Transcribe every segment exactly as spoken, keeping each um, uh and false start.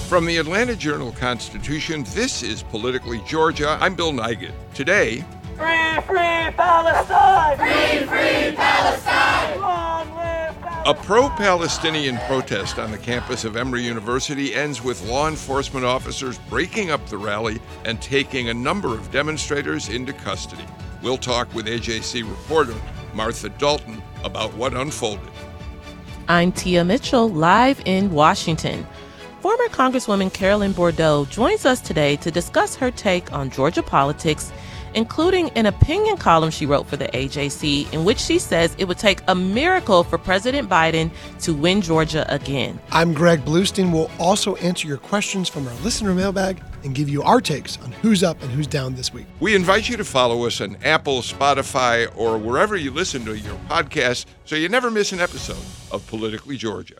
From the Atlanta Journal-Constitution, this is Politically Georgia. I'm Bill Nigut. Today, Free, free Palestine! Free, free Palestine! Long live Palestine! a pro-Palestinian protest on the campus of Emory University ends with law enforcement officers breaking up the rally and taking a number of demonstrators into custody. We'll talk with A J C reporter Martha Dalton about what unfolded. I'm Tia Mitchell, live in Washington. Former Congresswoman Carolyn Bourdeaux joins us today to discuss her take on Georgia politics, including an opinion column she wrote for the A J C in which she says it would take a miracle for President Biden to win Georgia again. I'm Greg Bluestein. We'll also answer your questions from our listener mailbag and give you our takes on who's up and who's down this week. We invite you to follow us on Apple, Spotify, or wherever you listen to your podcasts so you never miss an episode of Politically Georgia.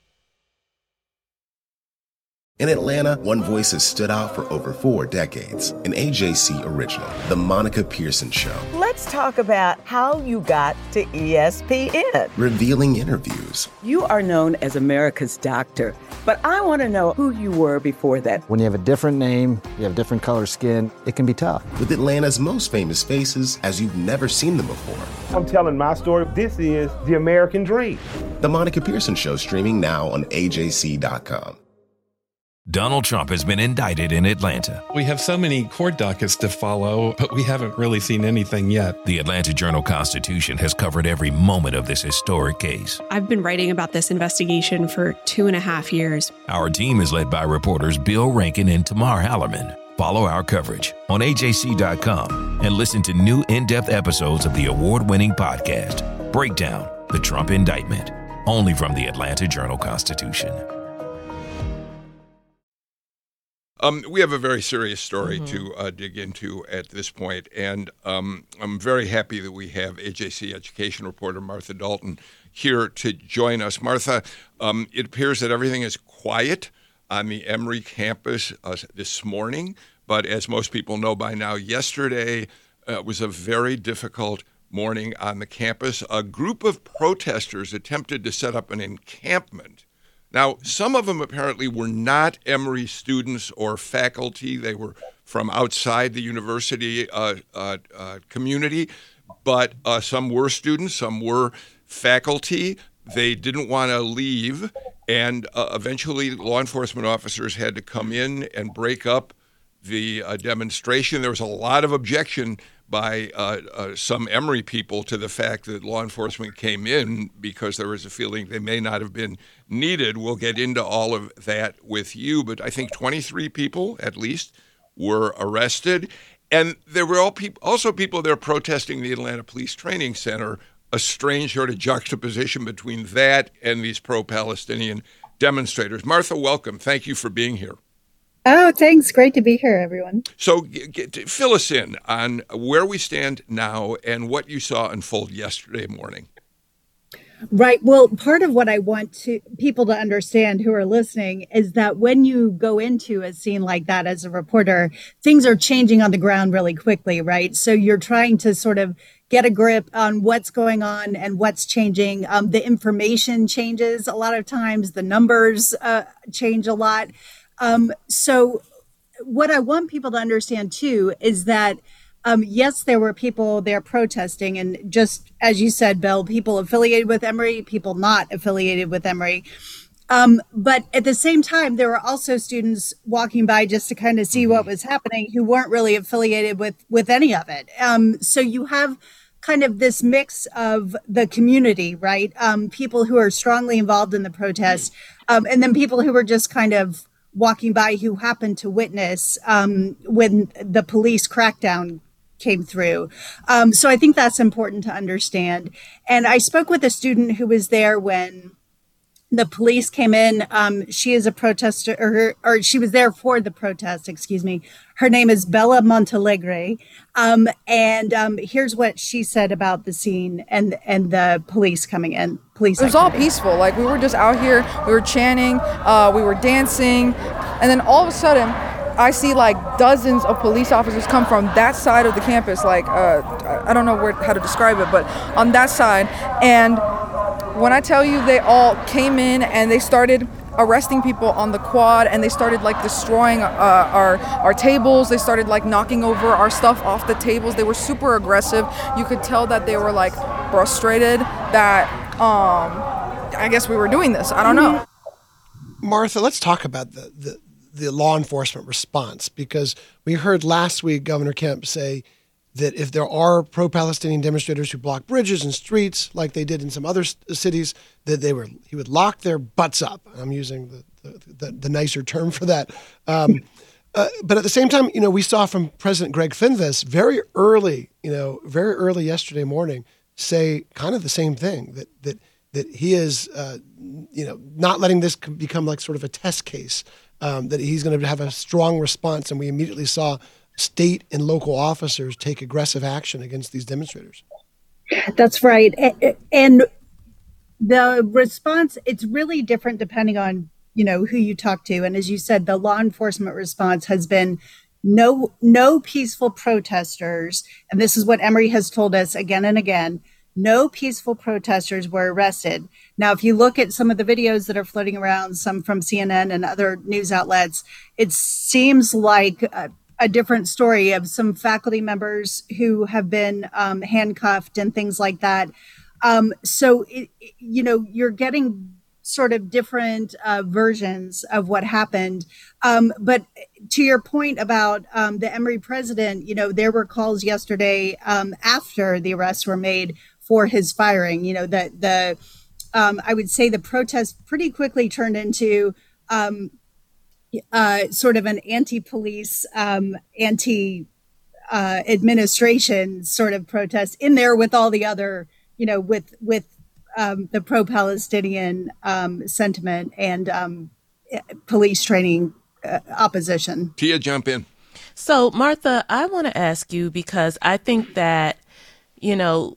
In Atlanta, one voice has stood out for over four decades. An A J C original, The Monica Pearson Show. Let's talk about how you got to E S P N. Revealing interviews. You are known as America's doctor, but I want to know who you were before that. When you have a different name, you have different color skin, it can be tough. With Atlanta's most famous faces as you've never seen them before. I'm telling my story. This is the American dream. The Monica Pearson Show, streaming now on A J C dot com. Donald Trump has been indicted in Atlanta. We have so many court dockets to follow, but we haven't really seen anything yet. The Atlanta Journal-Constitution has covered every moment of this historic case. I've been writing about this investigation for two and a half years. Our team is led by reporters Bill Rankin and Tamar Hallerman. Follow our coverage on A J C dot com and listen to new in-depth episodes of the award-winning podcast, Breakdown, the Trump Indictment, only from the Atlanta Journal-Constitution. Um, we have a very serious story Mm-hmm. to uh, dig into at this point, and um, I'm very happy that we have A J C education reporter Martha Dalton here to join us. Martha, um, it appears that everything is quiet on the Emory campus uh, this morning, but as most people know by now, yesterday uh, was a very difficult morning on the campus. A group of protesters attempted to set up an encampment. Now, some of them apparently were not Emory students or faculty. They were from outside the university uh, uh, uh, community, but uh, some were students, some were faculty. They didn't want to leave, and uh, eventually law enforcement officers had to come in and break up the uh, demonstration. There was a lot of objection by uh, uh, some Emory people to the fact that law enforcement came in because there was a feeling they may not have been needed. We'll get into all of that with you, but I think twenty-three people at least were arrested. And there were all peop- also people there protesting the Atlanta Police Training Center, a strange sort of juxtaposition between that and these pro-Palestinian demonstrators. Martha, welcome. Thank you for being here. Oh, thanks. Great to be here, everyone. So get, get, fill us in on where we stand now and what you saw unfold yesterday morning. Right. Well, part of what I want to people to understand who are listening is that when you go into a scene like that as a reporter, things are changing on the ground really quickly, right? So you're trying to sort of get a grip on what's going on and what's changing. Um, the information changes a lot of times. The numbers uh, change a lot. Um, so what I want people to understand, too, is that, um, yes, there were people there protesting. And just as you said, Bill, people affiliated with Emory, people not affiliated with Emory. Um, but at the same time, there were also students walking by just to kind of see what was happening who weren't really affiliated with with any of it. Um, so you have kind of this mix of the community, right? Um, people who are strongly involved in the protest, um, and then people who were just kind of walking by who happened to witness um, when the police crackdown came through. Um, so I think that's important to understand. And I spoke with a student who was there when the police came in. Um, she is a protester, or, her, or she was there for the protest, excuse me. Her name is Bella Montalegre. Um, and um, here's what she said about the scene and and the police coming in. Police. It was all peaceful. Like, we were just out here, we were chanting, uh, we were dancing. And then all of a sudden, I see like dozens of police officers come from that side of the campus. Like, uh, I don't know where, how to describe it, but on that side. And when I tell you, they all came in and they started arresting people on the quad, and they started like destroying uh, our our tables. They started like knocking over our stuff off the tables. They were super aggressive. You could tell that they were like frustrated that um, I guess we were doing this. I don't know. Martha, let's talk about the, the the law enforcement response, because we heard last week Governor Kemp say that if there are pro-Palestinian demonstrators who block bridges and streets like they did in some other cities, that they were he would lock their butts up. I'm using the the, the, the nicer term for that. Um, uh, but at the same time, you know, we saw from President Greg Thunberg very early, you know, very early yesterday morning, say kind of the same thing, that that that he is, uh, you know, not letting this become like sort of a test case, um, that he's going to have a strong response. And we immediately saw state and local officers take aggressive action against these demonstrators. That's right. And the response, it's really different depending on, you know, who you talk to. And as you said, the law enforcement response has been no, no peaceful protesters. And this is what Emory has told us again and again. No peaceful protesters were arrested. Now, if you look at some of the videos that are floating around, some from C N N and other news outlets, it seems like a, a different story of some faculty members who have been um, handcuffed and things like that. Um, so, it, you know, you're getting sort of different uh, versions of what happened. Um, but to your point about um, the Emory president, you know, there were calls yesterday um, after the arrests were made for his firing. You know, the, the um, I would say the protest pretty quickly turned into um, uh, sort of an anti-police, um, anti-administration uh, sort of protest in there with all the other, you know, with with um, the pro-Palestinian um, sentiment and um, police training uh, opposition. Tia, jump in. So, Martha, I want to ask you, because I think that, you know,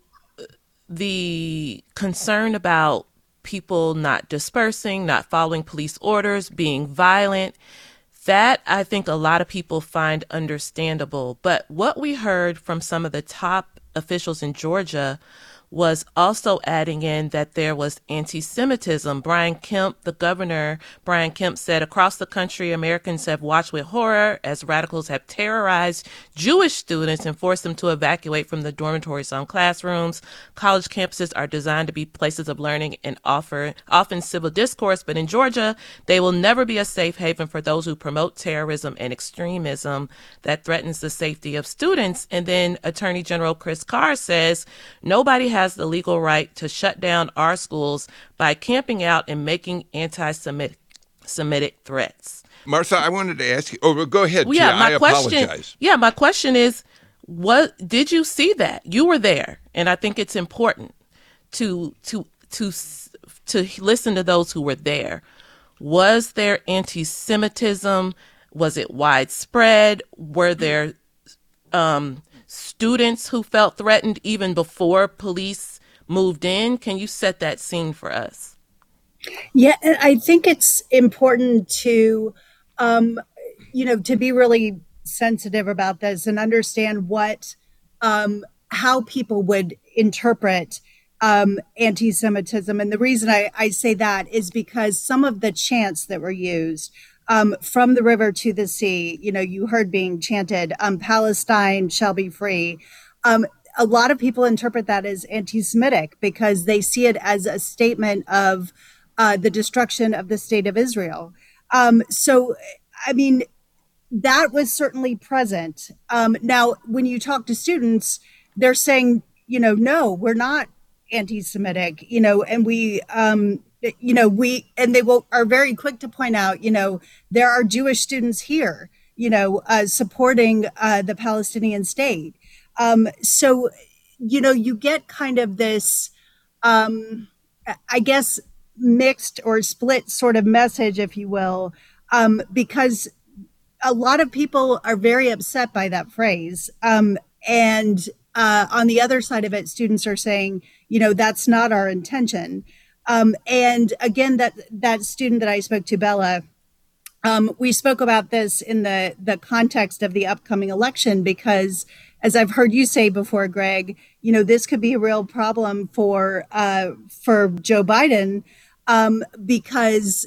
the concern about people not dispersing, not following police orders, being violent, that I think a lot of people find understandable. But what we heard from some of the top officials in Georgia was also adding in that there was anti-Semitism. Brian Kemp, the governor, Brian Kemp said, across the country, Americans have watched with horror as radicals have terrorized Jewish students and forced them to evacuate from the dormitories on classrooms. College campuses are designed to be places of learning and offer often civil discourse, but in Georgia, they will never be a safe haven for those who promote terrorism and extremism that threatens the safety of students. And then Attorney General Chris Carr says, nobody has has the legal right to shut down our schools by camping out and making anti-Semitic Semitic threats. Martha, I wanted to ask you. Oh, go ahead. Well, yeah, Tia, my I question. apologize. Yeah, my question is, what did you see that? You were there, and I think it's important to to to to listen to those who were there. Was there anti-Semitism? Was it widespread? Were there um, students who felt threatened even before police moved in? Can you set that scene for us? Yeah, I think it's important to, um, you know, to be really sensitive about this and understand what, um, how people would interpret um, anti-Semitism. And the reason I, I say that is because some of the chants that were used, Um, from the river to the sea, you know, you heard being chanted, um, Palestine shall be free. Um, a lot of people interpret that as anti-Semitic because they see it as a statement of uh, the destruction of the state of Israel. Um, so, I mean, that was certainly present. Um, now, when you talk to students, they're saying, you know, no, we're not anti-Semitic, you know, and we, um, you know, we, and they will are very quick to point out, you know, there are Jewish students here, you know, uh, supporting uh, the Palestinian state. Um, so, you know, you get kind of this, um, I guess, mixed or split sort of message, if you will, um, because a lot of people are very upset by that phrase. Um, and uh, on the other side of it, students are saying, you know, that's not our intention. Um, and again, that that student that I spoke to, Bella, um, we spoke about this in the, the context of the upcoming election, because as I've heard you say before, Greg, you know, this could be a real problem for uh, for Joe Biden, um, because,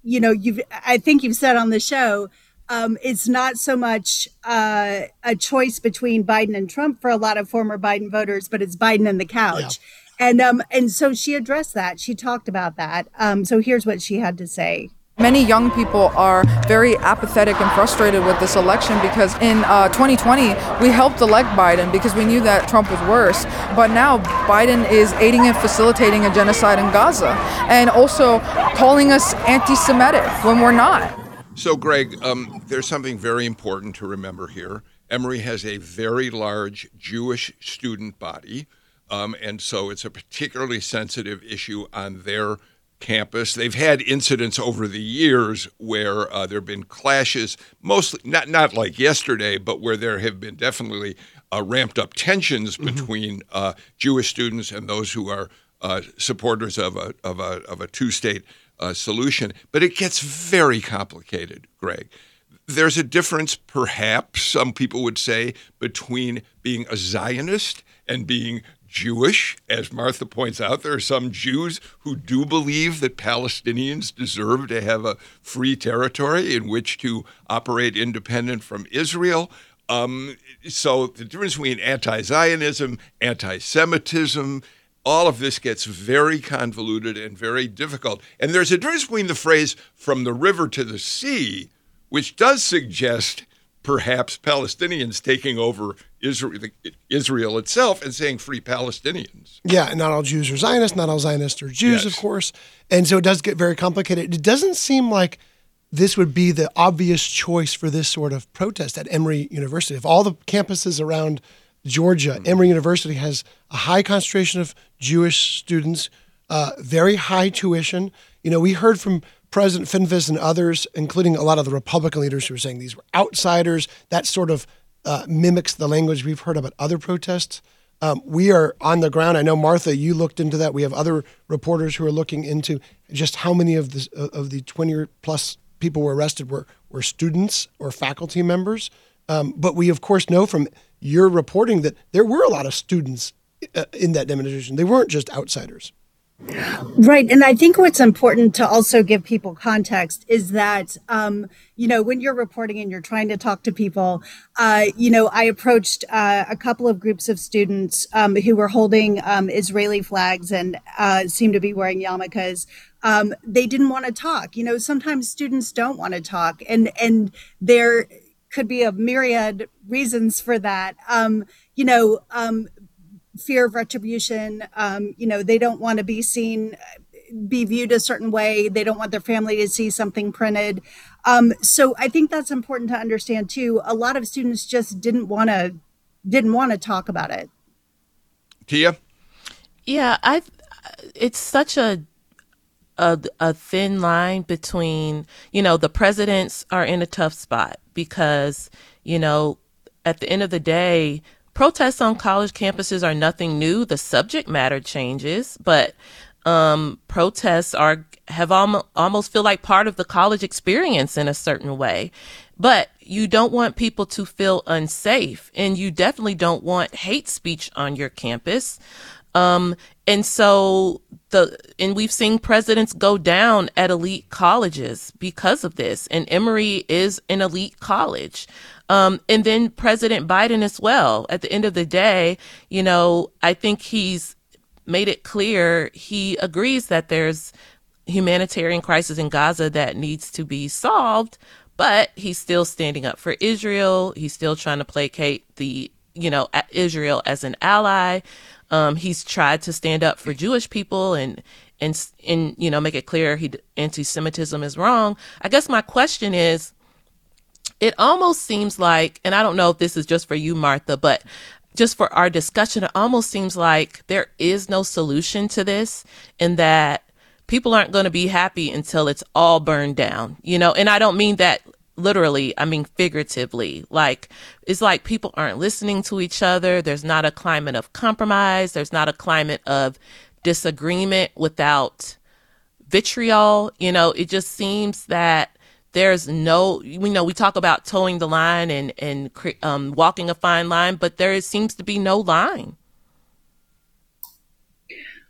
you know, you've, I think you've said on the show, um, it's not so much uh, a choice between Biden and Trump for a lot of former Biden voters, but it's Biden and the couch. Yeah. And um, and so she addressed that. She talked about that. Um, so here's what she had to say. Many young people are very apathetic and frustrated with this election because in uh, twenty twenty, we helped elect Biden because we knew that Trump was worse. But now Biden is aiding and facilitating a genocide in Gaza and also calling us anti-Semitic when we're not. So, Greg, um, there's something very important to remember here. Emory has a very large Jewish student body, um, and so it's a particularly sensitive issue on their campus. They've had incidents over the years where uh, there have been clashes, mostly not not like yesterday, but where there have been definitely uh, ramped up tensions mm-hmm. between uh, Jewish students and those who are uh, supporters of a of a of a two-state uh, solution. But it gets very complicated, Greg. There's a difference, perhaps some people would say, between being a Zionist and being Jewish. As Martha points out, there are some Jews who do believe that Palestinians deserve to have a free territory in which to operate independent from Israel. Um, so the difference between anti-Zionism, anti-Semitism, all of this gets very convoluted and very difficult. And there's a difference between the phrase from the river to the sea, which does suggest perhaps Palestinians taking over Israel, Israel itself and saying free Palestinians. Yeah, and not all Jews are Zionists, not all Zionists are Jews, yes. of course. And so it does get very complicated. It doesn't seem like this would be the obvious choice for this sort of protest at Emory University. Of all the campuses around Georgia, mm-hmm. Emory University has a high concentration of Jewish students, uh, very high tuition. You know, we heard from President Finvis and others, including a lot of the Republican leaders who were saying these were outsiders. That sort of uh, mimics the language we've heard about other protests. Um, we are on the ground. I know, Martha, you looked into that. We have other reporters who are looking into just how many of the, of the twenty plus people were arrested were, were students or faculty members. Um, but we, of course, know from your reporting that there were a lot of students uh, in that demonstration. They weren't just outsiders. Right. And I think what's important to also give people context is that, um, you know, when you're reporting and you're trying to talk to people, uh, you know, I approached uh, a couple of groups of students um, who were holding um, Israeli flags and uh, seemed to be wearing yarmulkes. Um, they didn't want to talk. You know, sometimes students don't want to talk, and and there could be a myriad reasons for that. Um, you know, um, fear of retribution. Um, you know, they don't want to be seen, be viewed a certain way. They don't want their family to see something printed. Um, so I think that's important to understand too. A lot of students just didn't want to, didn't want to talk about it. Tia? Yeah, I. It's such a, a a thin line between, you know, the presidents are in a tough spot because, you know, at the end of the day, protests on college campuses are nothing new. The subject matter changes, but um, protests are have almost, almost feel like part of the college experience in a certain way. But you don't want people to feel unsafe, and you definitely don't want hate speech on your campus. Um, and so the and we've seen presidents go down at elite colleges because of this, and Emory is an elite college. Um, and then President Biden as well. At the end of the day, you know, I think he's made it clear he agrees that there's humanitarian crisis in Gaza that needs to be solved, but he's still standing up for Israel. He's still trying to placate the, you know, Israel as an ally. Um, he's tried to stand up for Jewish people and, and, and, you know, make it clear he anti-Semitism is wrong. I guess my question is, it almost seems like, and I don't know if this is just for you, Martha, but just for our discussion, it almost seems like there is no solution to this, and that people aren't going to be happy until it's all burned down, you know, and I don't mean that literally, I mean figuratively. Like, it's like people aren't listening to each other. There's not a climate of compromise. There's not a climate of disagreement without vitriol. You know, it just seems that there's no, you know, we talk about towing the line and, and um, walking a fine line, but there seems to be no line.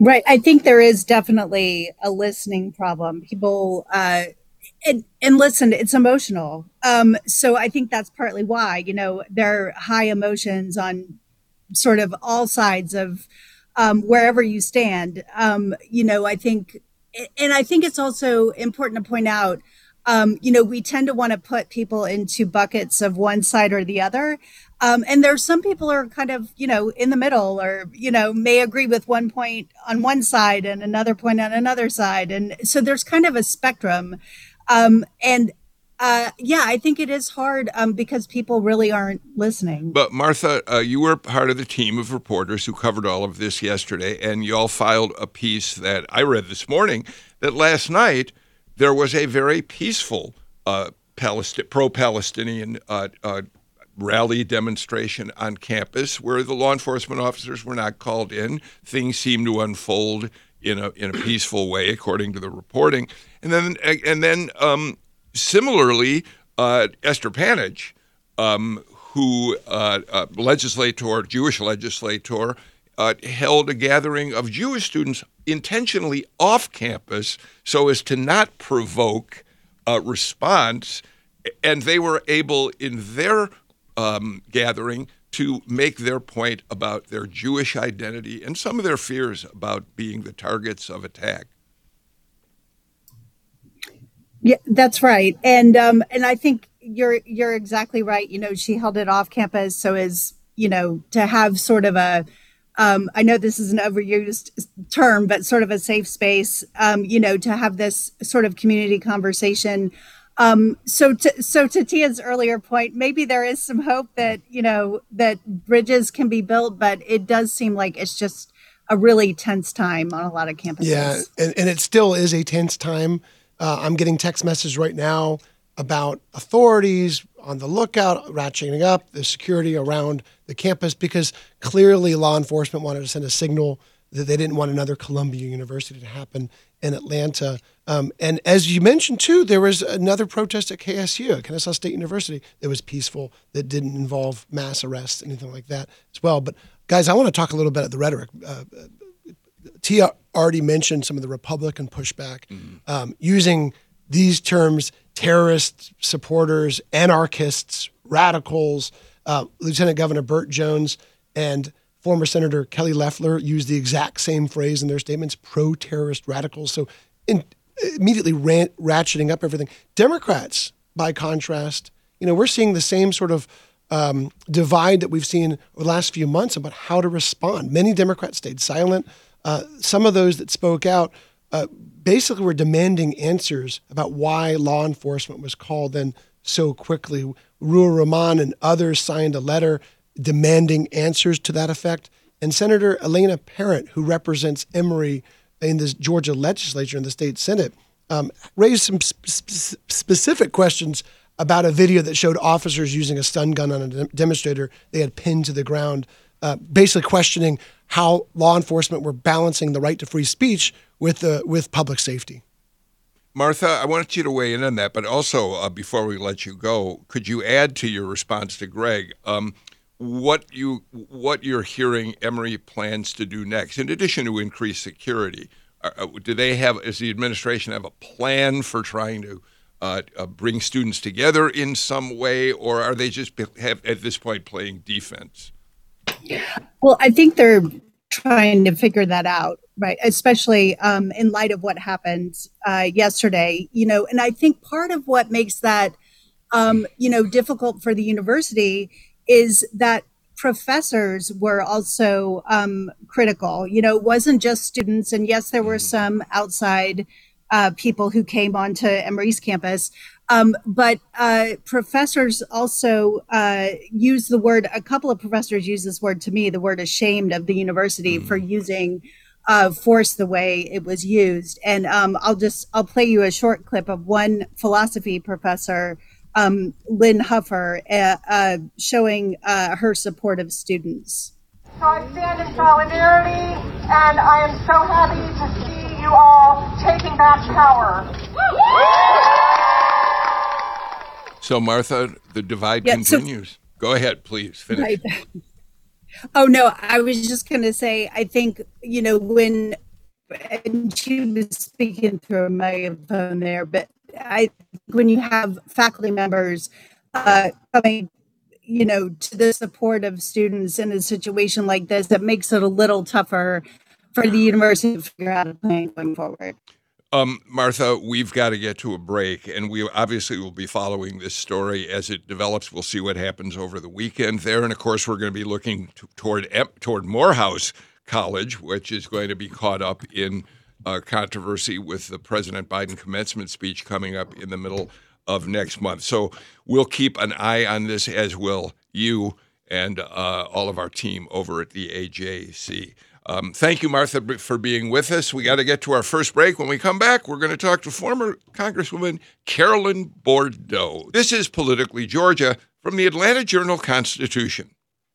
Right. I think there is definitely a listening problem. People, uh, and, and listen, it's emotional. Um, so I think that's partly why, you know, there are high emotions on sort of all sides of um, wherever you stand. Um, you know, I think, and I think it's also important to point out, um, you know, we tend to want to put people into buckets of one side or the other. Um, and there's some people are kind of, you know, in the middle, or, you know, may agree with one point on one side and another point on another side. And so there's kind of a spectrum. Um, and uh, yeah, I think it is hard um, because people really aren't listening. But Martha, uh, you were part of the team of reporters who covered all of this yesterday, and you all filed a piece that I read this morning that last night there was a very peaceful uh, Palest- pro-Palestinian uh, uh, rally demonstration on campus where the law enforcement officers were not called in. Things seemed to unfold in a in a peaceful way, according to the reporting. And then and then um, similarly, uh, Esther Panich, um, who uh, uh, legislator, Jewish legislator, uh, held a gathering of Jewish students intentionally off campus so as to not provoke a response, and they were able in their Um, gathering to make their point about their Jewish identity and some of their fears about being the targets of attack. Yeah, that's right. And um, and I think you're you're exactly right. You know, she held it off campus so as, you know, to have sort of a, um, I know this is an overused term, but sort of a safe space, um, you know, to have this sort of community conversation. Um, so to, so to Tia's earlier point, maybe there is some hope that, you know, that bridges can be built, but it does seem like it's just a really tense time on a lot of campuses. Yeah. And, and it still is a tense time. Uh, I'm getting text messages right now about authorities on the lookout, ratcheting up the security around the campus, because clearly law enforcement wanted to send a signal that they didn't want another Columbia University to happen in Atlanta. Um, and as you mentioned, too, there was another protest at K S U, Kennesaw State University, that was peaceful, that didn't involve mass arrests, anything like that as well. But, guys, I want to talk a little bit about the rhetoric. Uh, Tia already mentioned some of the Republican pushback, mm-hmm. um, using these terms: terrorists, supporters, anarchists, radicals. Uh, Lieutenant Governor Burt Jones and former Senator Kelly Loeffler used the exact same phrase in their statements: pro-terrorist radicals. So in, immediately ran, ratcheting up everything. Democrats, by contrast, you know, we're seeing the same sort of um, divide that we've seen over the last few months about how to respond. Many Democrats stayed silent. Uh, some of those that spoke out uh, basically were demanding answers about why law enforcement was called in so quickly. Ruhr Rahman and others signed a letter demanding answers to that effect. And Senator Elena Parent, who represents Emory in the Georgia legislature in the state Senate, um, raised some sp- specific questions about a video that showed officers using a stun gun on a de- demonstrator they had pinned to the ground, uh, basically questioning how law enforcement were balancing the right to free speech with the with public safety. Martha, I want you to weigh in on that, but also uh, before we let you go, could you add to your response to Greg um, what you what you're hearing Emory plans to do next, in addition to increase security? Uh, do they have, does the administration have a plan for trying to uh, uh, bring students together in some way, or are they just have at this point playing defense? Well, I think they're trying to figure that out, right? Especially um, in light of what happened uh, yesterday, you know, and I think part of what makes that, um, you know, difficult for the university is that professors were also um, critical. You know, it wasn't just students. And yes, there were some outside uh, people who came onto Emory's campus. Um, but uh, professors also uh, use the word, a couple of professors use this word to me, the word ashamed of the university mm-hmm. for using uh, force the way it was used. And um, I'll just, I'll play you a short clip of one philosophy professor, um, Lynn Huffer, uh, uh, showing uh, her support of students. So I stand in solidarity, and I am so happy to see you all taking back power. So, Martha, the divide yeah, continues. So, Go ahead, please. Finish. Right. Oh, no, I was just going to say, I think, you know, when and she was speaking through a megaphone there, but I when you have faculty members uh, coming, you know, to the support of students in a situation like this, it makes it a little tougher for the university to figure out a plan going forward. Um, Martha, we've got to get to a break, and we obviously will be following this story as it develops. We'll see what happens over the weekend there, and of course, we're going to be looking to, toward toward Morehouse College, which is going to be caught up in uh, controversy with the President Biden commencement speech coming up in the middle of next month. So we'll keep an eye on this, as will you and uh, all of our team over at the A J C. Um, thank you, Martha, for being with us. We got to get to our first break. When we come back, we're going to talk to former Congresswoman Carolyn Bourdeaux. This is Politically Georgia from the Atlanta Journal-Constitution.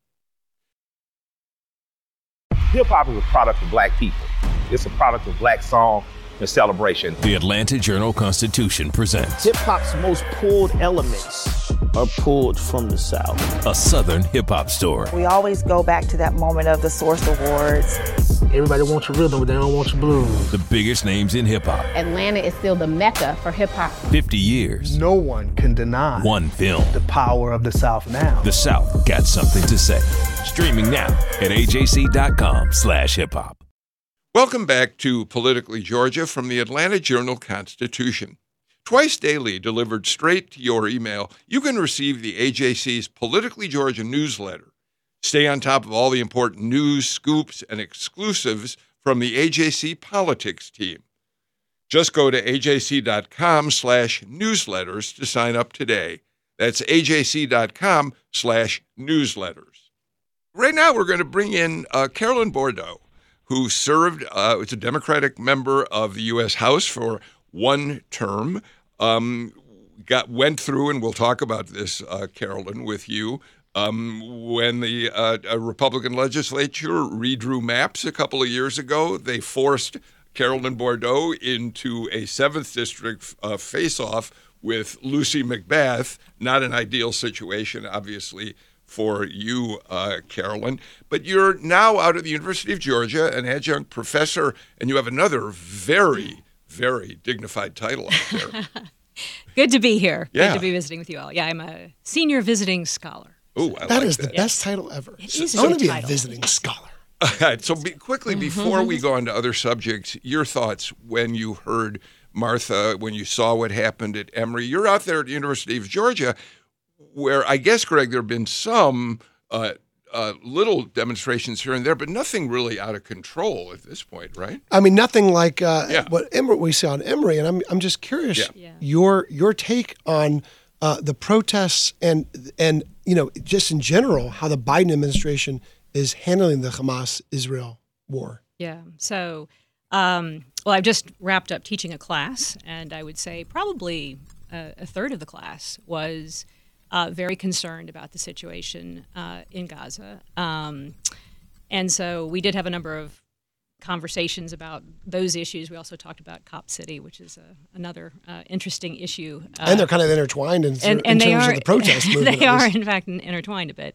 Hip-hop is a product of black people. It's a product of black song and celebration. The Atlanta Journal-Constitution presents hip-hop's most pulled elements are pulled from the South. A Southern hip-hop story. We always go back to that moment of the Source Awards. Everybody wants your rhythm, but they don't want your blues. The biggest names in hip-hop. Atlanta is still the mecca for hip-hop. fifty years. No one can deny one film. The power of the South now. The South got something to say. Streaming now at A J C dot com slash hip hop. Welcome back to Politically Georgia from the Atlanta Journal-Constitution. Twice daily, delivered straight to your email, you can receive the A J C's Politically Georgia newsletter. Stay on top of all the important news, scoops, and exclusives from the A J C politics team. Just go to A J C dot com slash newsletters to sign up today. That's A J C dot com slash newsletters. Right now, we're going to bring in uh, Carolyn Bourdeaux, who served uh, as a Democratic member of the U S House for one term. Um, got went through, and we'll talk about this, uh, Carolyn, with you, um, when the uh, a Republican legislature redrew maps a couple of years ago. They forced Carolyn Bourdeaux into a seventh District uh, face-off with Lucy McBath. Not an ideal situation, obviously, for you, uh, Carolyn. But you're now out of the University of Georgia, an adjunct professor, and you have another very, very dignified title out there. Good to be here. Yeah. Good to be visiting with you all. Yeah, I'm a senior visiting scholar. Oh, I That like is that. the best title ever. It is I a want good to be title. a visiting scholar. All right, so be, quickly, before we go on to other subjects, your thoughts when you heard Martha, when you saw what happened at Emory. You're out there at the University of Georgia, where I guess, Greg, there have been some uh, uh, little demonstrations here and there, but nothing really out of control at this point, right? I mean, nothing like uh, Yeah. what Emory, we saw on Emory, and I'm I'm just curious Yeah. Yeah. your your take on uh, the protests and and you know just in general how the Biden administration is handling the Hamas-Israel war. Yeah. So, um, well, I've just wrapped up teaching a class, and I would say probably a, a third of the class was uh, very concerned about the situation uh, in Gaza. Um, and so we did have a number of conversations about those issues. We also talked about Cop City, which is a, another uh, interesting issue. Uh, and they're kind of intertwined in, and, in and they terms are, of the protest movement. They at are, least. in fact, intertwined a bit.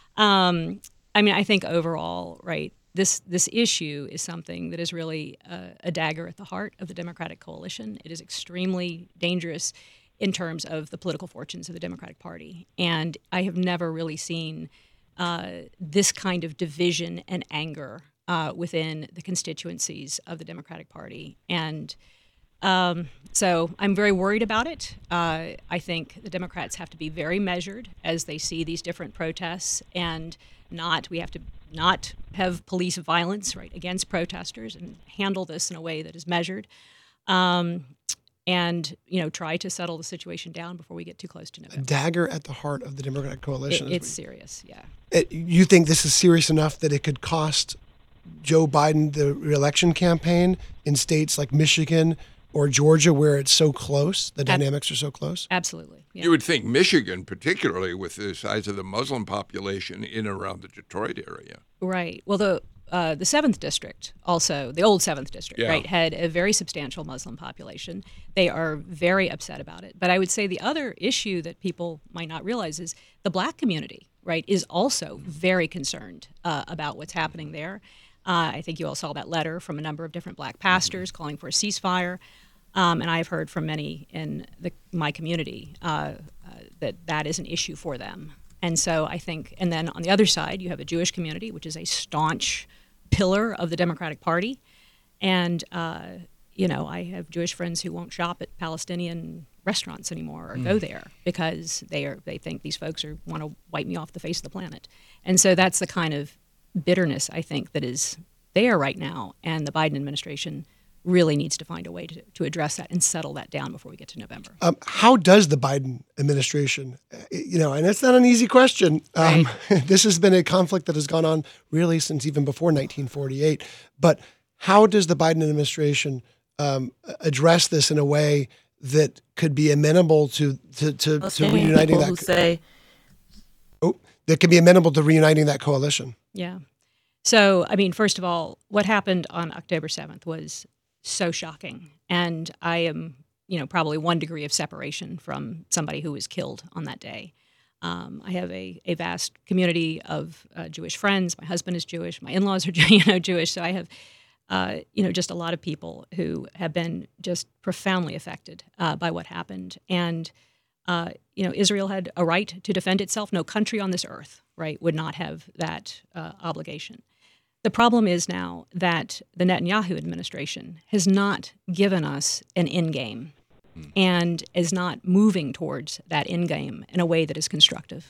Um, I mean, I think overall, right, this this issue is something that is really uh, a dagger at the heart of the Democratic coalition. It is extremely dangerous in terms of the political fortunes of the Democratic Party. And I have never really seen uh, this kind of division and anger uh, within the constituencies of the Democratic Party. And um, so I'm very worried about it. Uh, I think the Democrats have to be very measured as they see these different protests, and not, we have to not have police violence, right, against protesters, and handle this in a way that is measured. Um, and, you know, try to settle the situation down before we get too close to A November. dagger at the heart of the Democratic coalition. It, it's serious, yeah. It, you think this is serious enough that it could cost Joe Biden the reelection campaign in states like Michigan or Georgia, where it's so close, the Ab- dynamics are so close? Absolutely. Yeah. You would think Michigan, particularly with the size of the Muslim population in and around the Detroit area. Right. Well, the uh, the seventh District, also the old seventh District, Yeah. right, had a very substantial Muslim population. They are very upset about it. But I would say the other issue that people might not realize is the Black community, right, is also very concerned uh, about what's happening there. Uh, I think you all saw that letter from a number of different black pastors calling for a ceasefire. Um, and I've heard from many in the, my community uh, uh, that that is an issue for them. And so I think, and then on the other side, you have a Jewish community, which is a staunch pillar of the Democratic Party. And, uh, you know, I have Jewish friends who won't shop at Palestinian restaurants anymore or mm. go there because they are they think these folks are want to wipe me off the face of the planet. And so that's the kind of bitterness, I think, that is there right now. And the Biden administration really needs to find a way to, to address that and settle that down before we get to November. Um, how does the Biden administration, you know, and it's not an easy question. Um, right. This has been a conflict that has gone on really since even before nineteen forty-eight. But how does the Biden administration um, address this in a way that could be amenable to to, to, to reuniting that? Who say, oh, that could be amenable to reuniting that coalition. Yeah. So, I mean, first of all, what happened on October seventh was so shocking. And I am, you know, probably one degree of separation from somebody who was killed on that day. Um, I have a, a vast community of uh, Jewish friends. My husband is Jewish. My in-laws are, you know, Jewish. So I have, uh, you know, just a lot of people who have been just profoundly affected uh, by what happened. And, uh, you know, Israel had a right to defend itself. No country on this earth, right, would not have that uh, obligation. The problem is now that the Netanyahu administration has not given us an end game mm. and is not moving towards that end game in a way that is constructive.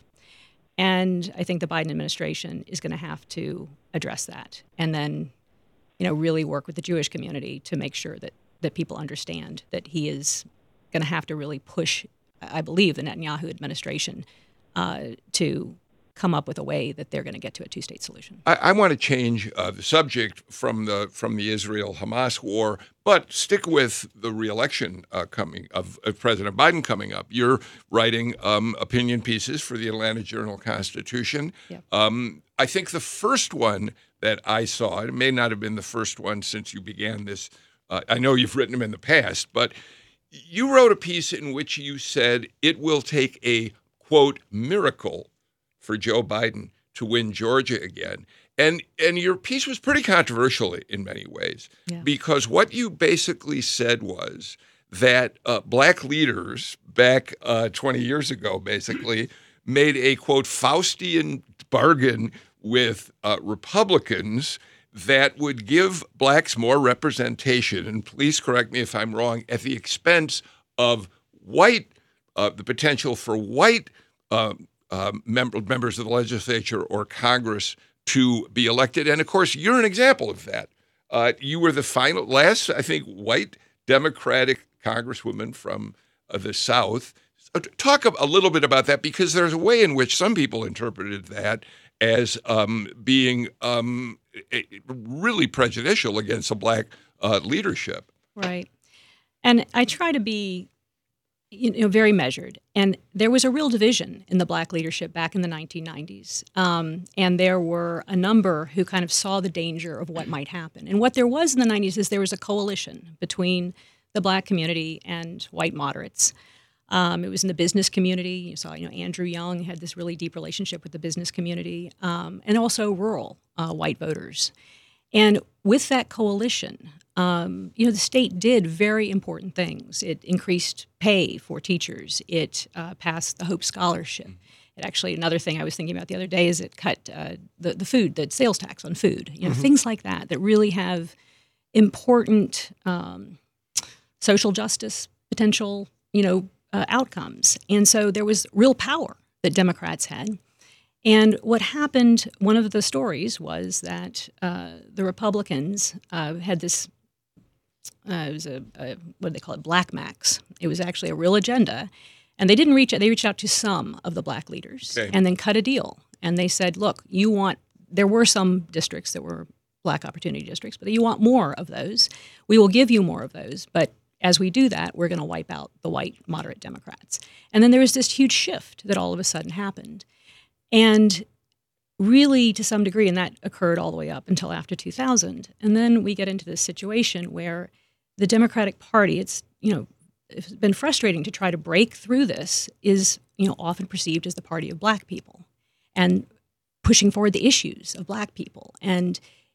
And I think the Biden administration is going to have to address that and then, you know, really work with the Jewish community to make sure that, that people understand that he is going to have to really push, I believe, the Netanyahu administration uh, to come up with a way that they're going to get to a two-state solution. I, I want to change uh, the subject from the from the Israel-Hamas war, but stick with the re-election uh, coming of, of President Biden coming up. You're writing um, opinion pieces for the Atlanta Journal-Constitution. Yep. Um, I think the first one that I saw, it may not have been the first one since you began this. Uh, I know you've written them in the past, but you wrote a piece in which you said it will take a, quote, miracle for Joe Biden to win Georgia again. And and your piece was pretty controversial in many ways yeah. because what you basically said was that uh, black leaders back uh, twenty years ago basically made a, quote, Faustian bargain with uh, Republicans that would give blacks more representation, and please correct me if I'm wrong, at the expense of white, uh, the potential for white uh, Uh, mem- members of the legislature or Congress to be elected. And of course, you're an example of that. Uh, you were the final, last, I think, white Democratic Congresswoman from uh, the South. So talk a, a little bit about that, because there's a way in which some people interpreted that as um, being um, a, really prejudicial against the black uh, leadership. Right. And I try to be you know, very measured. And there was a real division in the black leadership back in the nineteen nineties. Um, and there were a number who kind of saw the danger of what might happen. And what there was in the nineties is there was a coalition between the black community and white moderates. Um, it was in the business community. You saw, you know, Andrew Young had this really deep relationship with the business community, um, and also rural uh, white voters. And with that coalition, Um, you know, the state did very important things. It increased pay for teachers. It uh, passed the Hope Scholarship. It actually, another thing I was thinking about the other day is it cut uh, the, the food, the sales tax on food. You know, mm-hmm. things like that that really have important um, social justice potential, you know, uh, outcomes. And so there was real power that Democrats had. And what happened, one of the stories was that uh, the Republicans uh, had this Uh, it was a, a, what do they call it, Black Max. It was actually a real agenda. And they didn't reach out. They reached out to some of the black leaders okay. and then cut a deal. And they said, look, you want, there were some districts that were black opportunity districts, but you want more of those. We will give you more of those. But as we do that, we're going to wipe out the white moderate Democrats. And then there was this huge shift that all of a sudden happened. And really, to some degree, and that occurred all the way up until after two thousand. And then we get into this situation where the Democratic Party, it's, you know, it's been frustrating to try to break through this, is, you know, often perceived as the party of black people and pushing forward the issues of black people. And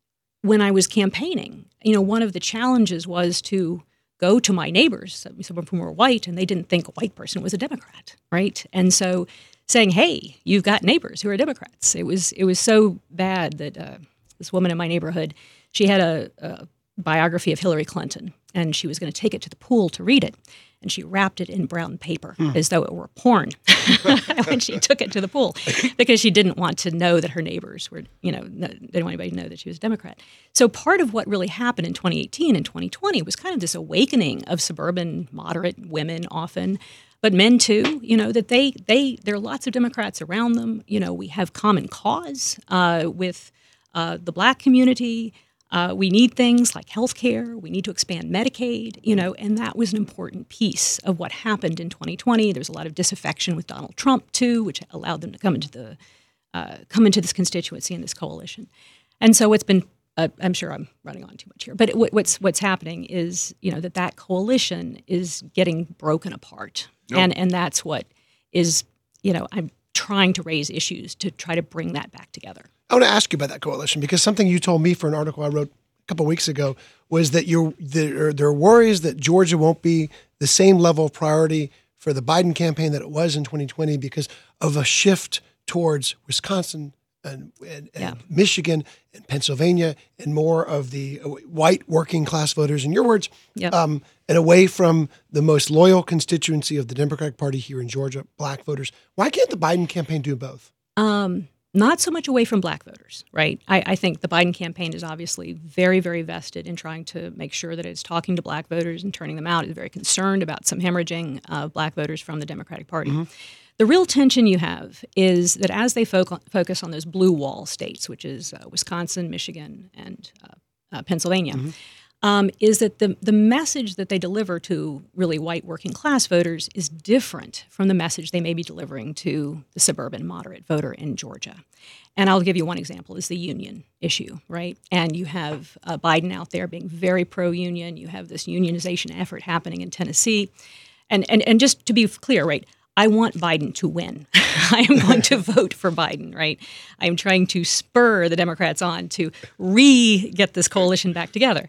when I was campaigning, you know, one of the challenges was to go to my neighbors, some of whom were white, and they didn't think a white person was a Democrat, right? And so saying, hey, you've got neighbors who are Democrats. It was it was so bad that uh, this woman in my neighborhood, she had a, a biography of Hillary Clinton, and she was going to take it to the pool to read it. And she wrapped it in brown paper hmm. as though it were porn when she took it to the pool, because she didn't want to know that her neighbors were, you know, no, didn't want anybody to know that she was a Democrat. So part of what really happened in twenty eighteen and twenty twenty was kind of this awakening of suburban moderate women often, but men too, you know, that they, they there are lots of Democrats around them. You know, we have common cause uh, with uh, the Black community. Uh, we need things like health care. We need to expand Medicaid, you know, and that was an important piece of what happened in twenty twenty. There was a lot of disaffection with Donald Trump, too, which allowed them to come into the uh, come into this constituency and this coalition. And so what's been, uh, I'm sure I'm running on too much here, but it, what's what's happening is, you know, that that coalition is getting broken apart. Nope. And, and that's what is, you know, I'm trying to raise issues to try to bring that back together. I want to ask you about that coalition, because something you told me for an article I wrote a couple of weeks ago was that you're, there, there are worries that Georgia won't be the same level of priority for the Biden campaign that it was in twenty twenty because of a shift towards Wisconsin and, and, and yeah. Michigan and Pennsylvania and more of the white working class voters, in your words, yep. um, and away from the most loyal constituency of the Democratic Party here in Georgia, Black voters. Why can't the Biden campaign do both? Um. Not so much away from Black voters, right? I, I think the Biden campaign is obviously very, very vested in trying to make sure that it's talking to Black voters and turning them out. It's very concerned about some hemorrhaging of Black voters from the Democratic Party. Mm-hmm. The real tension you have is that as they fo- focus on those blue wall states, which is uh, Wisconsin, Michigan, and uh, uh, Pennsylvania, mm-hmm. Um, is that the the message that they deliver to really white working class voters is different from the message they may be delivering to the suburban moderate voter in Georgia. And I'll give you one example, is the union issue, right? And you have uh, Biden out there being very pro-union. You have this unionization effort happening in Tennessee. And, and, and just to be clear, right, I want Biden to win. I am going to vote for Biden, right? I am trying to spur the Democrats on to re-get this coalition back together.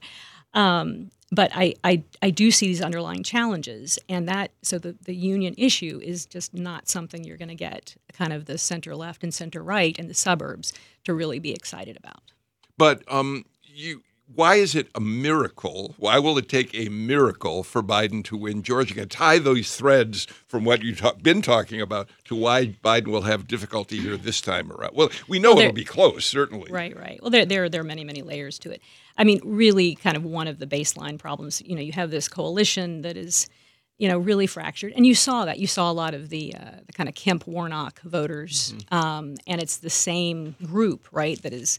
Um, but I, I I do see these underlying challenges, and that so the, the union issue is just not something you're going to get kind of the center left and center right and the suburbs to really be excited about. But um, you, why is it a miracle? Why will it take a miracle for Biden to win Georgia? Can tie those threads from what you've ta- been talking about to why Biden will have difficulty here this time around. Well, we know well, it'll be close, certainly. Right, right. Well, there, there, there are many, many layers to it. I mean, really kind of one of the baseline problems, you know, you have this coalition that is, you know, really fractured. And you saw that. You saw a lot of the, uh, the kind of Kemp-Warnock voters. Mm-hmm. Um, and it's the same group, right, that is,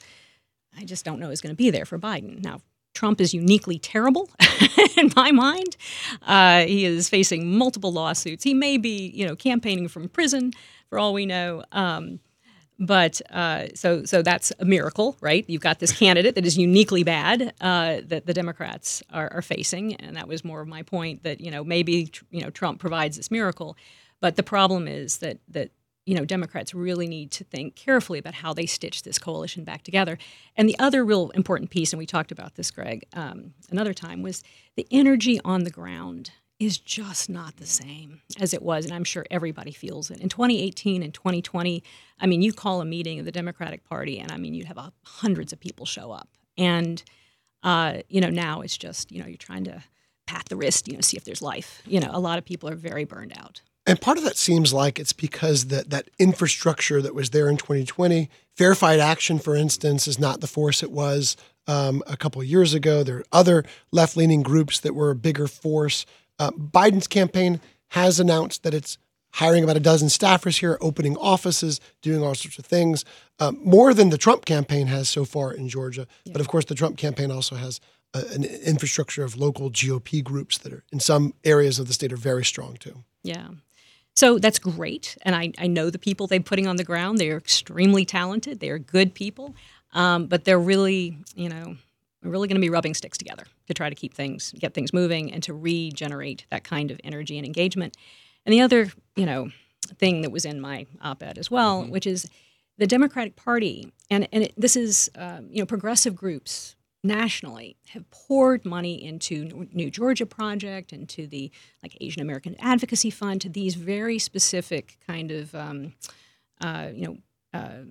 I just don't know is going to be there for Biden. Now, Trump is uniquely terrible in my mind. Uh, he is facing multiple lawsuits. He may be, you know, campaigning from prison for all we know. Um, But uh, so so that's a miracle, right? You've got this candidate that is uniquely bad uh, that the Democrats are, are facing, and that was more of my point that you know maybe you know Trump provides this miracle, but the problem is that that you know Democrats really need to think carefully about how they stitch this coalition back together. And the other real important piece, and we talked about this, Greg, um, another time, was the energy on the ground is just not the same as it was, and I'm sure everybody feels it. In twenty eighteen and twenty twenty, I mean, you call a meeting of the Democratic Party, and I mean, you'd have uh, hundreds of people show up. And, uh, you know, now it's just, you know, you're trying to pat the wrist, you know, see if there's life. You know, a lot of people are very burned out. And part of that seems like it's because that that infrastructure that was there in twenty twenty, Fair Fight Action, for instance, is not the force it was um, a couple of years ago. There are other left-leaning groups that were a bigger force. Uh, Biden's campaign has announced that it's hiring about a dozen staffers here, opening offices, doing all sorts of things, um, more than the Trump campaign has so far in Georgia. Yeah. But of course, the Trump campaign also has a, an infrastructure of local G O P groups that are in some areas of the state are very strong too. Yeah. So that's great. And I, I know the people they're putting on the ground. They are extremely talented. They are good people. Um, but they're really, you know, really going to be rubbing sticks together to try to keep things, get things moving and to regenerate that kind of energy and engagement. And the other, you know, thing that was in my op-ed as well, mm-hmm. which is the Democratic Party, and, and it, this is, um, you know, progressive groups nationally have poured money into New Georgia Project, into the like Asian American Advocacy Fund, to these very specific kind of um, uh, you know uh,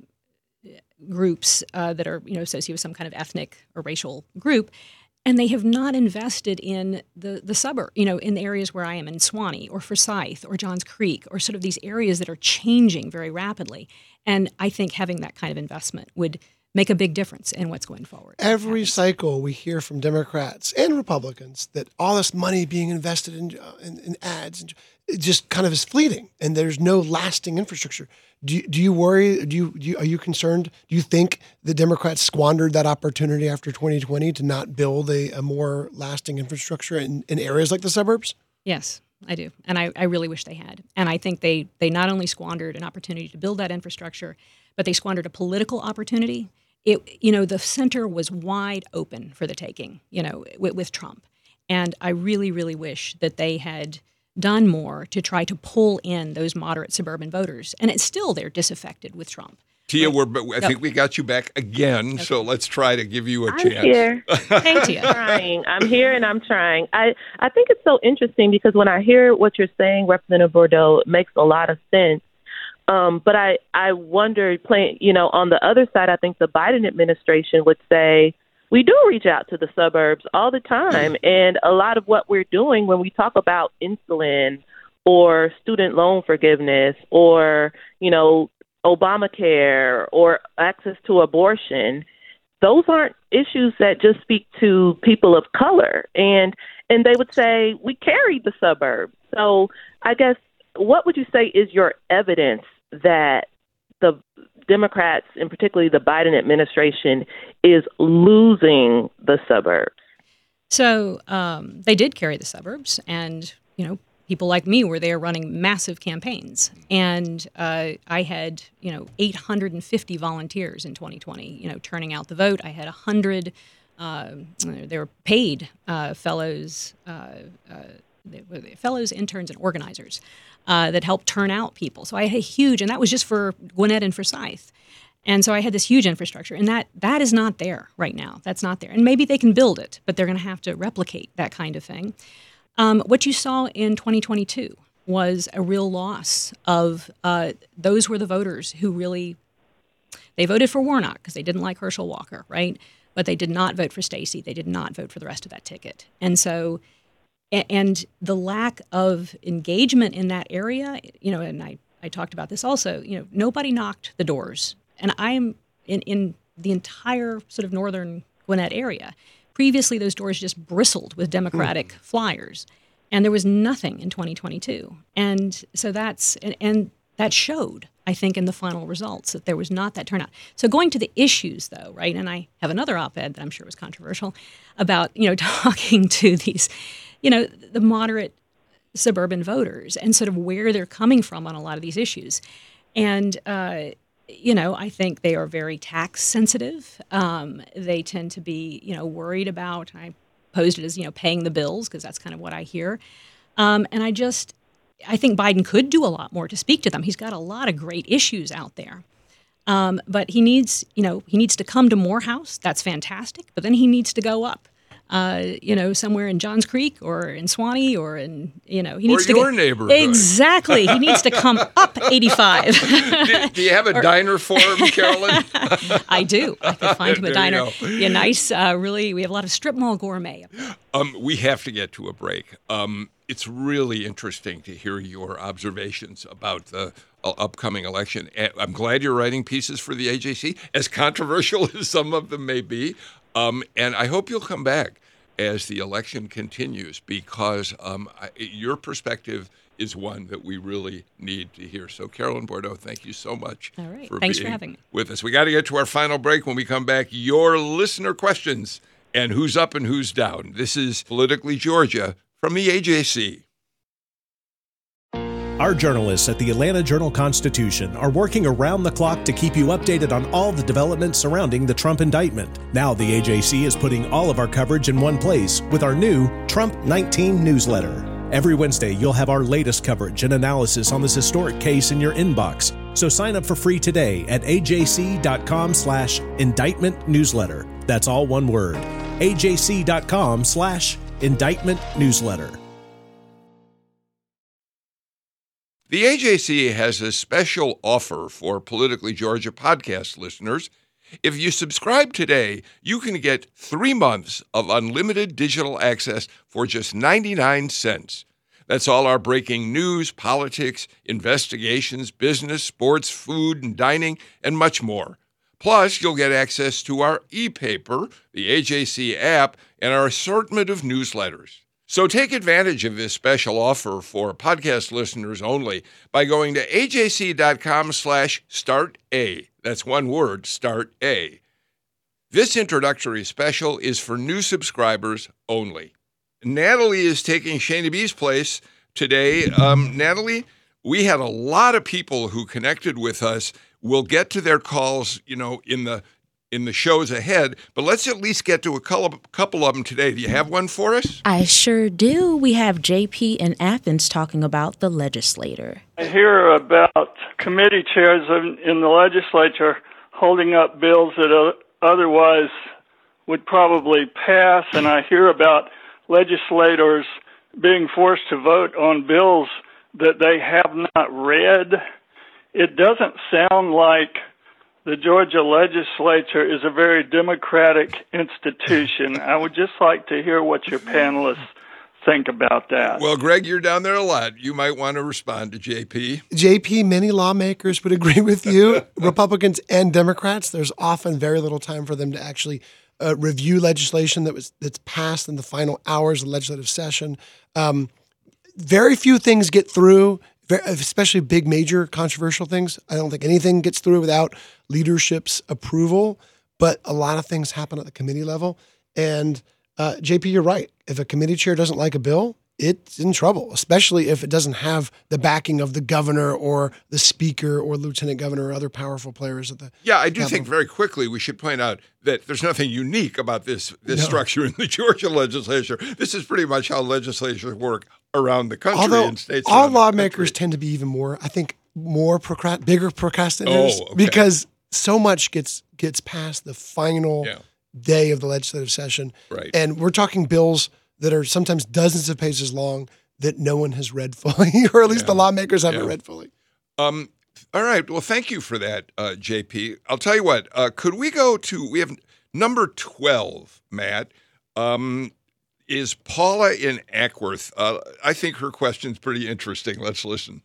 groups uh, that are you know associated with some kind of ethnic or racial group. And they have not invested in the, the suburb, you know, in the areas where I am in Suwannee or Forsyth or Johns Creek or sort of these areas that are changing very rapidly. And I think having that kind of investment would make a big difference in what's going forward. Every cycle we hear from Democrats and Republicans that all this money being invested in, uh, in, in ads and it just kind of is fleeting and there's no lasting infrastructure. Do you, do you worry? Do you, do you are you concerned? Do you think the Democrats squandered that opportunity after twenty twenty to not build a, a more lasting infrastructure in, in areas like the suburbs? Yes, I do. And I, I really wish they had. And I think they they not only squandered an opportunity to build that infrastructure, but they squandered a political opportunity. It, you know, the center was wide open for the taking, you know, with, with Trump. And I really, really wish that they had done more to try to pull in those moderate suburban voters. And it's still they're disaffected with Trump. Tia, we're, I think we got you back again, okay. So let's try to give you a I'm chance. I'm here. Hey, Tia. I'm trying. I'm here and I'm trying. I, I think it's so interesting because when I hear what you're saying, Representative Bordeaux, it makes a lot of sense. Um, but I, I wonder, playing, you know, on the other side, I think the Biden administration would say, we do reach out to the suburbs all the time. And a lot of what we're doing when we talk about insulin or student loan forgiveness or, you know, Obamacare or access to abortion, those aren't issues that just speak to people of color. And and they would say, we carry the suburbs. So I guess what would you say is your evidence that the Democrats, and particularly the Biden administration, is losing the suburbs? So um, they did carry the suburbs, and you know, people like me were there running massive campaigns, and uh, I had you know eight hundred fifty volunteers in twenty twenty, you know, turning out the vote. I had one hundred. Uh, they were paid uh, fellows. Uh, uh, They were fellows, interns, and organizers uh, that helped turn out people. So I had a huge, and that was just for Gwinnett and Forsyth. And so I had this huge infrastructure, and that that is not there right now. That's not there. And maybe they can build it, but they're going to have to replicate that kind of thing. Um, what you saw in twenty twenty-two was a real loss of uh, those were the voters who really, they voted for Warnock because they didn't like Herschel Walker, right? But they did not vote for Stacey. They did not vote for the rest of that ticket. And so And the lack of engagement in that area, you know, and I, I talked about this also, you know, nobody knocked the doors. And I'm in, in the entire sort of northern Gwinnett area. Previously, those doors just bristled with Democratic mm. flyers. And there was nothing in twenty twenty-two. And so that's, and, and that showed, I think, in the final results that there was not that turnout. So going to the issues, though, right, and I have another op-ed that I'm sure was controversial about, you know, talking to these, you know, the moderate suburban voters and sort of where they're coming from on a lot of these issues. And, uh, you know, I think they are very tax sensitive. Um, they tend to be, you know, worried about, I posed it as, you know, paying the bills because that's kind of what I hear. Um, and I just, I think Biden could do a lot more to speak to them. He's got a lot of great issues out there. Um, but he needs, you know, he needs to come to Morehouse. That's fantastic. But then he needs to go up. Uh, you know, somewhere in Johns Creek or in Suwannee or in, you know, he needs or to your get, neighborhood. Exactly. He needs to come up eighty-five. do, do you have a or, diner for him, Carolyn? I do. I could find him a there diner. You yeah, nice. Uh, really, we have a lot of strip mall gourmet. Um, we have to get to a break. Um, it's really interesting to hear your observations about the uh, upcoming election. I'm glad you're writing pieces for the A J C, as controversial as some of them may be. Um, and I hope you'll come back as the election continues because um, I, your perspective is one that we really need to hear. So, Carolyn Bordeaux, thank you so much All right. for Thanks being for having me. with us. We got to get to our final break. When we come back, your listener questions and who's up and who's down. This is Politically Georgia from the A J C. Our journalists at the Atlanta Journal-Constitution are working around the clock to keep you updated on all the developments surrounding the Trump indictment. Now the A J C is putting all of our coverage in one place with our new Trump nineteen newsletter. Every Wednesday, you'll have our latest coverage and analysis on this historic case in your inbox. So sign up for free today at ajc.com slash indictment newsletter. That's all one word. ajc.com slash indictment newsletter. The A J C has a special offer for Politically Georgia podcast listeners. If you subscribe today, you can get three months of unlimited digital access for just ninety-nine cents. That's all our breaking news, politics, investigations, business, sports, food, and dining, and much more. Plus, you'll get access to our e-paper, the A J C app, and our assortment of newsletters. So take advantage of this special offer for podcast listeners only by going to ajc.com slash start A. That's one word, start A. This introductory special is for new subscribers only. Natalie is taking Shana B's place today. Um, Natalie, we had a lot of people who connected with us. We'll get to their calls, you know, in the in the shows ahead, but let's at least get to a couple of them today. Do you have one for us? I sure do. We have J P in Athens talking about the legislator. I hear about committee chairs in the legislature holding up bills that otherwise would probably pass, and I hear about legislators being forced to vote on bills that they have not read. It doesn't sound like the Georgia legislature is a very democratic institution. I would just like to hear what your panelists think about that. Well, Greg, you're down there a lot. You might want to respond to J P. J P, many lawmakers would agree with you, Republicans and Democrats. There's often very little time for them to actually uh, review legislation that was that's passed in the final hours of the legislative session. Um, very few things get through, especially big, major, controversial things. I don't think anything gets through without leadership's approval, but a lot of things happen at the committee level. And uh, J P, you're right. If a committee chair doesn't like a bill, it's in trouble, especially if it doesn't have the backing of the governor or the speaker or lieutenant governor or other powerful players at the Yeah, I do Capitol. think very quickly we should point out that there's nothing unique about this this No. structure in the Georgia legislature. This is pretty much how legislatures work around the country Although and states. all around the lawmakers tend to be even more, I think, more procrast- bigger procrastinators Oh, okay. because so much gets gets past the final Yeah. day of the legislative session. Right. And we're talking bills that are sometimes dozens of pages long that no one has read fully, or at least the lawmakers haven't Yeah. read fully. Um, all right. Well, thank you for that, uh, J P. I'll tell you what. Uh, could we go to? We have number twelve, Matt. Um, is Paula in Ackworth? Uh, I think her question's pretty interesting. Let's listen.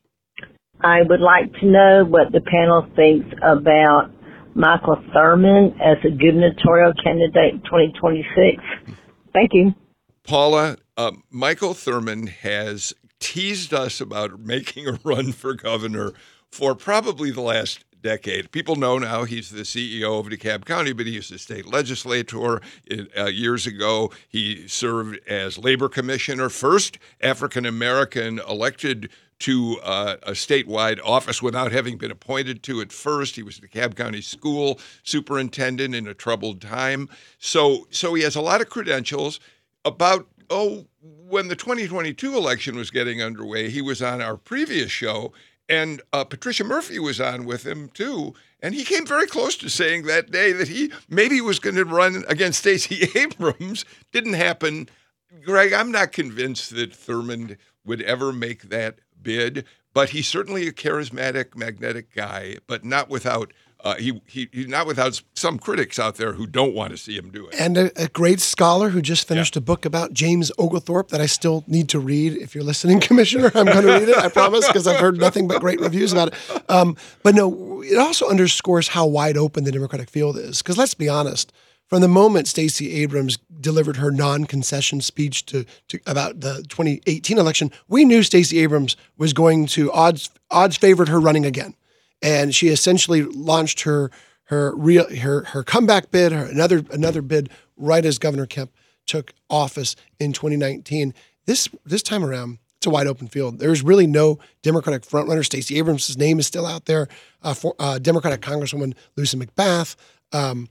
I would like to know what the panel thinks about Michael Thurmond as a gubernatorial candidate in twenty twenty-six. Thank you. Paula, uh, Michael Thurmond has teased us about making a run for governor for probably the last decade. People know now he's the C E O of DeKalb County, but he was a state legislator. Uh, years ago, he served as labor commissioner, first African-American elected to uh, a statewide office without having been appointed to it first. He was the DeKalb County school superintendent in a troubled time. So, so he has a lot of credentials. About, oh, when the twenty twenty-two election was getting underway, he was on our previous show, and uh, Patricia Murphy was on with him, too. And he came very close to saying that day that he maybe was going to run against Stacey Abrams. Didn't happen. Greg, I'm not convinced that Thurmond would ever make that bid, but he's certainly a charismatic, magnetic guy, but not without uh, he, he he's not without some critics out there who don't want to see him do it. And a, a great scholar who just finished a book about James Oglethorpe that I still need to read. If you're listening, Commissioner, I'm going to read it, I promise, because I've heard nothing but great reviews about it. Um, but no, it also underscores how wide open the Democratic field is. Because let's be honest, from the moment Stacey Abrams delivered her non-concession speech to, to about the twenty eighteen election, we knew Stacey Abrams was going to odds odds favored her running again, and she essentially launched her her real her her comeback bid, her another another bid right as Governor Kemp took office in twenty nineteen. This this time around, it's a wide open field. There's really no Democratic frontrunner. Stacey Abrams' name is still out there. Uh, for uh, Democratic Congresswoman Lucy McBath. Um,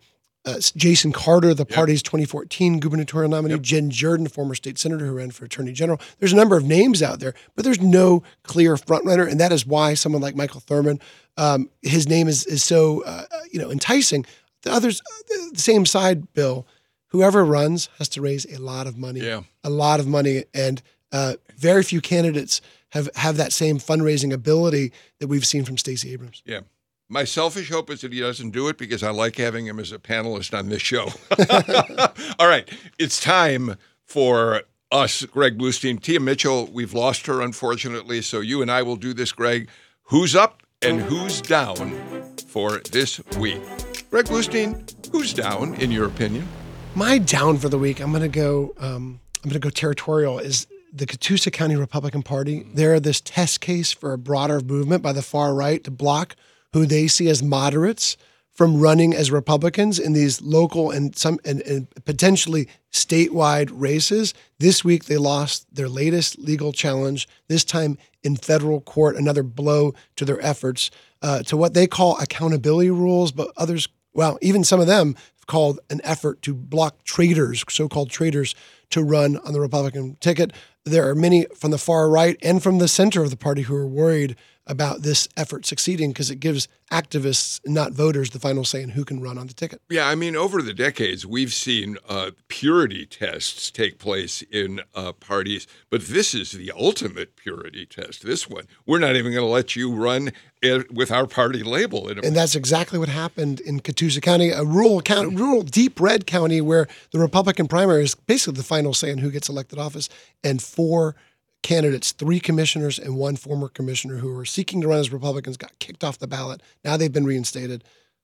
uh, Jason Carter, the party's twenty fourteen gubernatorial nominee, yep. Jen Jordan, former state senator who ran for attorney general. There's a number of names out there, but there's no clear frontrunner, and that is why someone like Michael Thurmond, um, his name is is so uh, you know enticing. The others, the same side, Bill, whoever runs has to raise a lot of money, yeah. a lot of money, and uh, very few candidates have, have that same fundraising ability that we've seen from Stacey Abrams. Yeah. My selfish hope is that he doesn't do it because I like having him as a panelist on this show. All right. It's time for us, Greg Bluestein. Tia Mitchell, we've lost her, unfortunately, so you and I will do this, Greg. Who's up and who's down for this week? Greg Bluestein, who's down, in your opinion? My down for the week, I'm going to go um, I'm going to go territorial, is the Catoosa County Republican Party. They're this test case for a broader movement by the far right to block who they see as moderates from running as Republicans in these local and some and, and potentially statewide races. This week, they lost their latest legal challenge, this time in federal court, another blow to their efforts uh, to what they call accountability rules, but others, well, even some of them have called an effort to block traitors, so-called traitors, to run on the Republican ticket. There are many from the far right and from the center of the party who are worried about this effort succeeding because it gives activists, not voters, the final say in who can run on the ticket. Yeah, I mean, over the decades, we've seen uh, purity tests take place in uh, parties, but this is the ultimate purity test, this one. We're not even going to let you run it with our party label. In a- and that's exactly what happened in Catoosa County, a rural county, rural deep red county where the Republican primary is basically the final say in who gets elected office, and four candidates, three commissioners and one former commissioner who were seeking to run as Republicans, got kicked off the ballot. Now they've been reinstated,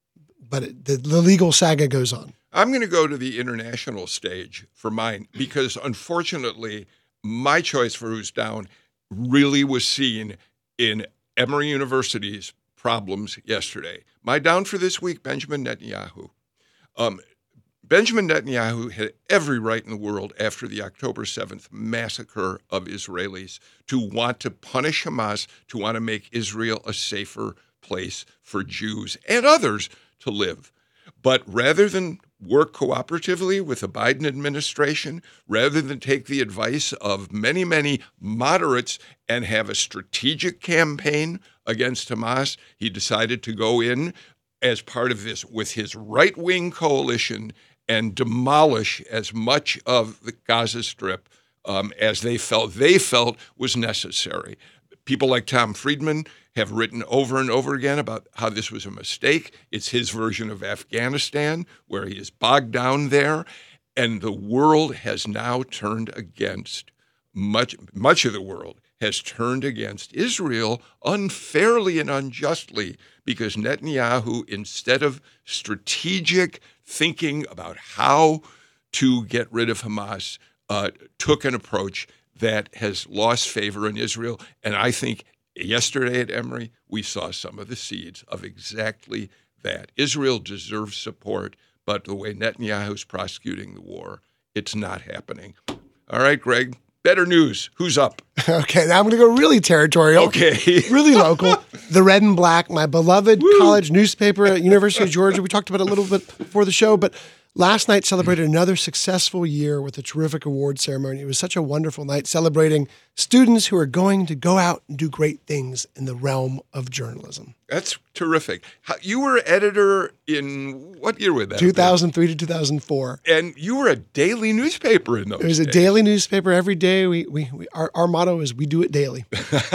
but it, the, the legal saga goes on. I'm going to go to the international stage for mine because, unfortunately, my choice for who's down really was seen in Emory University's problems yesterday. My down for this week, Benjamin Netanyahu. Um, Benjamin Netanyahu had every right in the world after the October seventh massacre of Israelis to want to punish Hamas, to want to make Israel a safer place for Jews and others to live. But rather than work cooperatively with the Biden administration, rather than take the advice of many, many moderates and have a strategic campaign against Hamas, he decided to go in as part of this with his right-wing coalition and demolish as much of the Gaza Strip um, as they felt they felt was necessary. People like Tom Friedman have written over and over again about how this was a mistake. It's his version of Afghanistan, where he is bogged down there, and the world has now turned against much much of the world has turned against Israel unfairly and unjustly because Netanyahu, instead of strategic thinking about how to get rid of Hamas, uh, took an approach that has lost favor in Israel. And I think yesterday at Emory, we saw some of the seeds of exactly that. Israel deserves support, but the way Netanyahu's prosecuting the war, it's not happening. All right, Greg. Better news. Who's up? Okay, now I'm going to go really territorial. Okay. Really local. The Red and Black, my beloved Woo. college newspaper at University of Georgia. We talked about it a little bit before the show, but last night celebrated another successful year with a terrific award ceremony. It was such a wonderful night celebrating students who are going to go out and do great things in the realm of journalism. That's terrific. You were editor in what year was that? two thousand three to two thousand four. And you were a daily newspaper in those It was days. a daily newspaper every day. We, we, we our, our motto is we do it daily.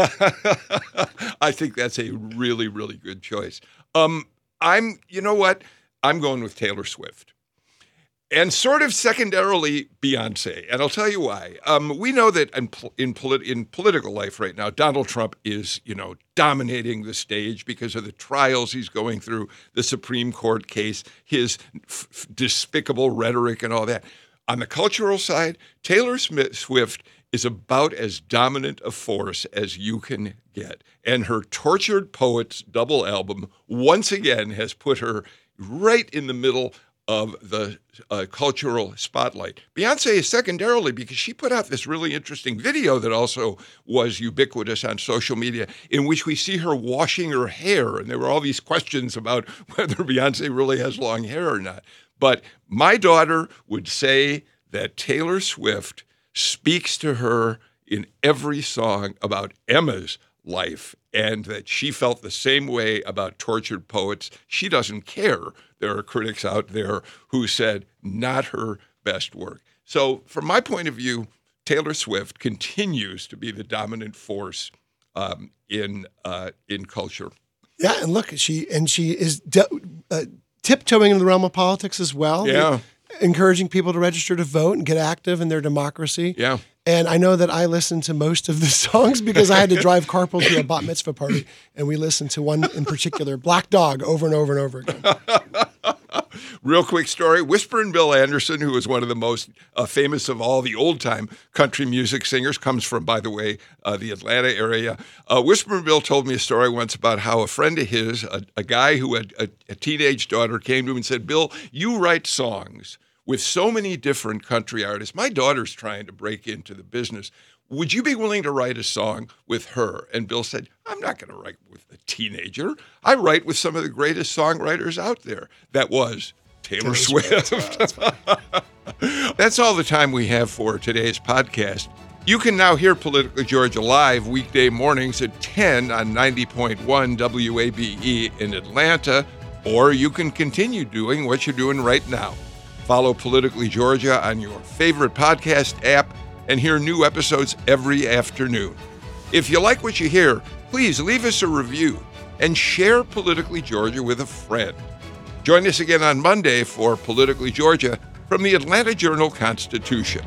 I think that's a really, really good choice. Um, I'm, you know what? I'm going with Taylor Swift. And sort of secondarily, Beyonce. And I'll tell you why. Um, we know that in, in, polit- in political life right now, Donald Trump is, you know, dominating the stage because of the trials he's going through, the Supreme Court case, his f- f- despicable rhetoric and all that. On the cultural side, Taylor Smith- Swift is about as dominant a force as you can get. And her Tortured Poets double album once again has put her right in the middle of the uh, cultural spotlight. Beyonce is secondarily because she put out this really interesting video that also was ubiquitous on social media in which we see her washing her hair. And there were all these questions about whether Beyonce really has long hair or not. But my daughter would say that Taylor Swift speaks to her in every song about Emma's life, and that she felt the same way about Tortured Poets. She doesn't care. There are critics out there who said not her best work. So from my point of view, Taylor Swift continues to be the dominant force um, in uh, in culture. Yeah, and look, she and she is de- uh, tiptoeing into the realm of politics as well. Yeah. Encouraging people to register to vote and get active in their democracy. Yeah. And I know that I listened to most of the songs because I had to drive carpool to a bat mitzvah party, and we listened to one in particular, Black Dog, over and over and over again. Real quick story. Whispering Bill Anderson, who is one of the most uh, famous of all the old-time country music singers, comes from, by the way, uh, the Atlanta area. Uh, Whispering Bill told me a story once about how a friend of his, a, a guy who had a, a teenage daughter, came to him and said, Bill, you write songs with so many different country artists. My daughter's trying to break into the business. Would you be willing to write a song with her? And Bill said, I'm not going to write with a teenager. I write with some of the greatest songwriters out there. That was Taylor, Taylor Swift. Swift. That's all the time we have for today's podcast. You can now hear Politically Georgia live weekday mornings at ten on ninety point one W A B E in Atlanta, or you can continue doing what you're doing right now. Follow Politically Georgia on your favorite podcast app and hear new episodes every afternoon. If you like what you hear, please leave us a review and share Politically Georgia with a friend. Join us again on Monday for Politically Georgia from the Atlanta Journal-Constitution.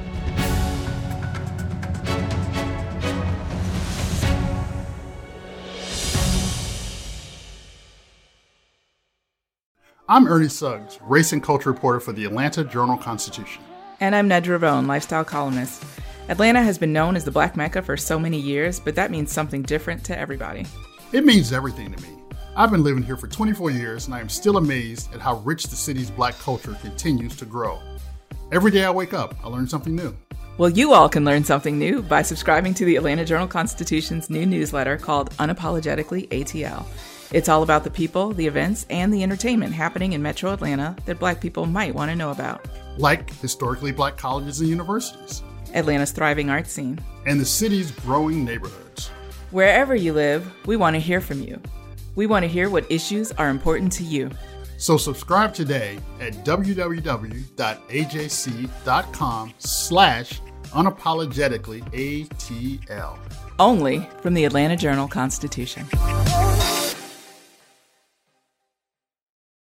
I'm Ernie Suggs, race and culture reporter for the Atlanta Journal-Constitution. And I'm Nedra Bone, lifestyle columnist. Atlanta has been known as the Black Mecca for so many years, but that means something different to everybody. It means everything to me. I've been living here for twenty-four years, and I am still amazed at how rich the city's Black culture continues to grow. Every day I wake up, I learn something new. Well, you all can learn something new by subscribing to the Atlanta Journal-Constitution's new newsletter called Unapologetically A T L. It's all about the people, the events, and the entertainment happening in Metro Atlanta that Black people might want to know about. Like historically Black colleges and universities, Atlanta's thriving art scene, and the city's growing neighborhoods. Wherever you live, we want to hear from you. We want to hear what issues are important to you. So subscribe today at www.ajc.com slash unapologetically ATL. Only from the Atlanta Journal-Constitution.